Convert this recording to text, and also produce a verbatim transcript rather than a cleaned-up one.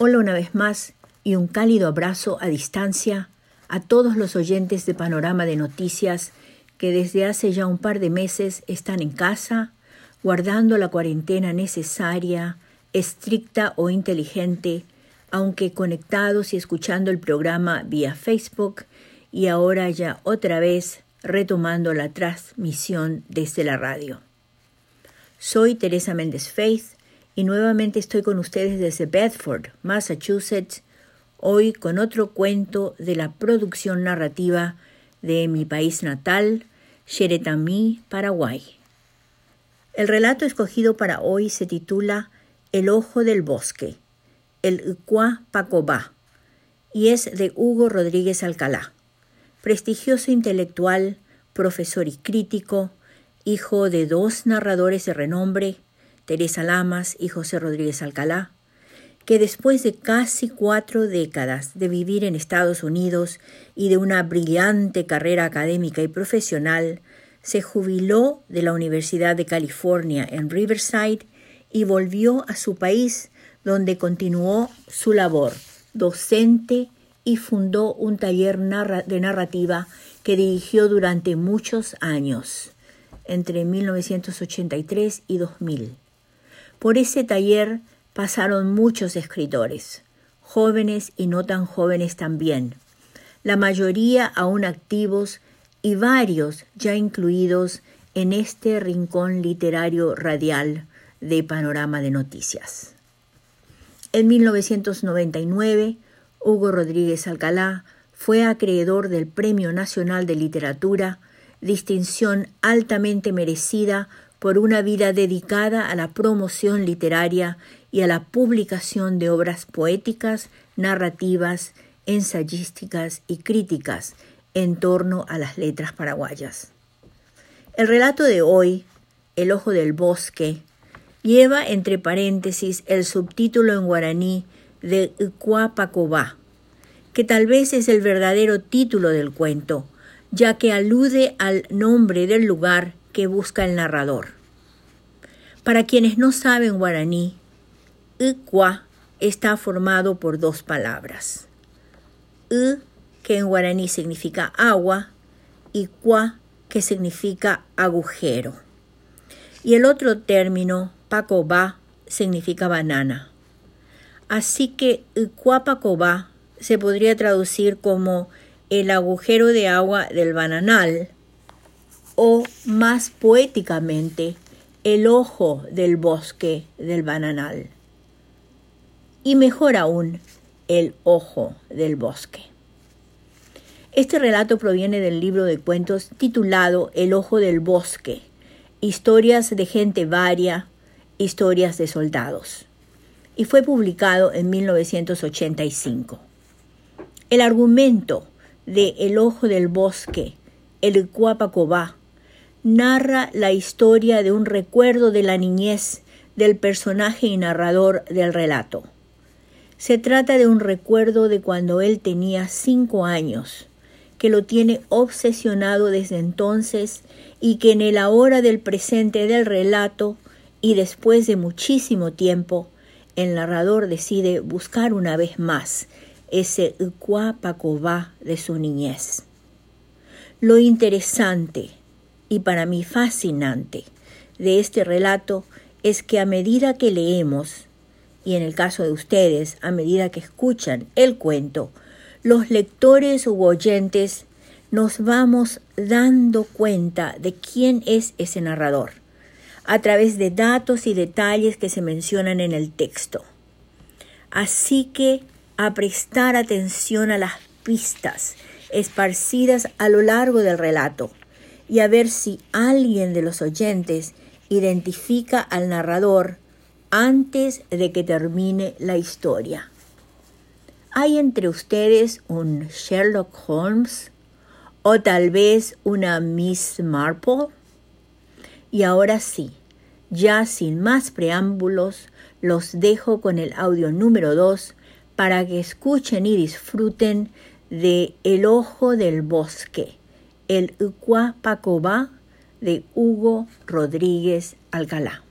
Hola una vez más y un cálido abrazo a distancia a todos los oyentes de Panorama de Noticias que desde hace ya un par de meses están en casa, guardando la cuarentena necesaria, estricta o inteligente, aunque conectados y escuchando el programa vía Facebook y ahora ya otra vez retomando la transmisión desde la radio. Soy Teresa Méndez Faith y nuevamente estoy con ustedes desde Bedford, Massachusetts, hoy con otro cuento de la producción narrativa de mi país natal, Xeretamí, Paraguay. El relato escogido para hoy se titula El ojo del bosque, el Ucuá Pacobá, y es de Hugo Rodríguez Alcalá, prestigioso intelectual, profesor y crítico, hijo de dos narradores de renombre, Teresa Lamas y José Rodríguez Alcalá, que después de casi cuatro décadas de vivir en Estados Unidos y de una brillante carrera académica y profesional, se jubiló de la Universidad de California en Riverside y volvió a su país, donde continuó su labor docente y fundó un taller narra- de narrativa que dirigió durante muchos años, entre mil novecientos ochenta y tres y dos mil. Por ese taller pasaron muchos escritores, jóvenes y no tan jóvenes también, la mayoría aún activos y varios ya incluidos en este rincón literario radial de Panorama de Noticias. En mil novecientos noventa y nueve, Hugo Rodríguez Alcalá fue acreedor del Premio Nacional de Literatura, distinción altamente merecida por una vida dedicada a la promoción literaria y a la publicación de obras poéticas, narrativas, ensayísticas y críticas en torno a las letras paraguayas. El relato de hoy, El ojo del bosque, lleva entre paréntesis el subtítulo en guaraní de Ucuá Pacobá, que tal vez es el verdadero título del cuento, ya que alude al nombre del lugar que busca el narrador. Para quienes no saben guaraní, Ucuá está formado por dos palabras. U, que en guaraní significa agua, y cuá, que significa agujero. Y el otro término, pacobá, significa banana. Así que Ucuá Pacobá se podría traducir como el agujero de agua del bananal, o más poéticamente, el ojo del bosque del bananal. Y mejor aún, el ojo del bosque. Este relato proviene del libro de cuentos titulado El ojo del bosque, historias de gente varia, historias de soldados, y fue publicado en mil novecientos ochenta y cinco. El argumento de El ojo del bosque, el Ucuá Pacobá, narra la historia de un recuerdo de la niñez del personaje y narrador del relato. Se trata de un recuerdo de cuando él tenía cinco años, que lo tiene obsesionado desde entonces y que en el ahora del presente del relato y después de muchísimo tiempo, el narrador decide buscar una vez más ese Ucuá Pacobá de su niñez. Lo interesante y para mí fascinante de este relato es que a medida que leemos, y en el caso de ustedes, a medida que escuchan el cuento, los lectores u oyentes nos vamos dando cuenta de quién es ese narrador, a través de datos y detalles que se mencionan en el texto. Así que a prestar atención a las pistas esparcidas a lo largo del relato y a ver si alguien de los oyentes identifica al narrador antes de que termine la historia. ¿Hay entre ustedes un Sherlock Holmes o tal vez una Miss Marple? Y ahora sí, ya sin más preámbulos, los dejo con el audio número dos para que escuchen y disfruten de El ojo del bosque, el Ucuá Pacobá de Hugo Rodríguez Alcalá.